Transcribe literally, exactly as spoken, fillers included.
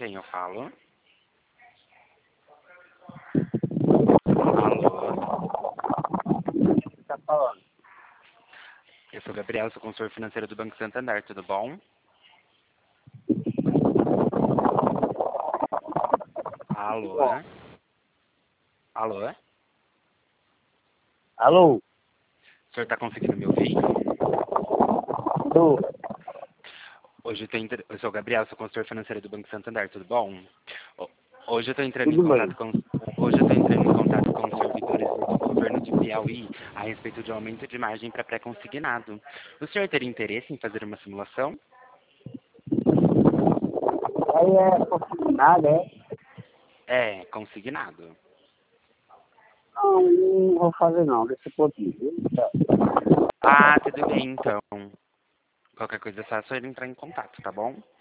quem eu falo? Alô? Tá falando? Eu sou o Gabriel, sou consultor financeiro do Banco Santander, tudo bom? Alô? Bom. Alô? Alô? O senhor está conseguindo me ouvir? Tô. Hoje eu, tô entre... eu sou o Gabriel, sou consultor financeiro do Banco Santander, tudo bom? Ho- Hoje eu estou entrando em Tudo bem. contato com Hoje eu estou entrando em contato com os servidores do governo de Piauí a respeito de aumento de margem para pré-consignado. O senhor teria interesse em fazer uma simulação? Aí é consignado, é? É, consignado. Não, não vou fazer não, desse pouquinho. Tá. Ah, tudo bem então. Qualquer coisa é só o senhor entrar em contato, tá bom?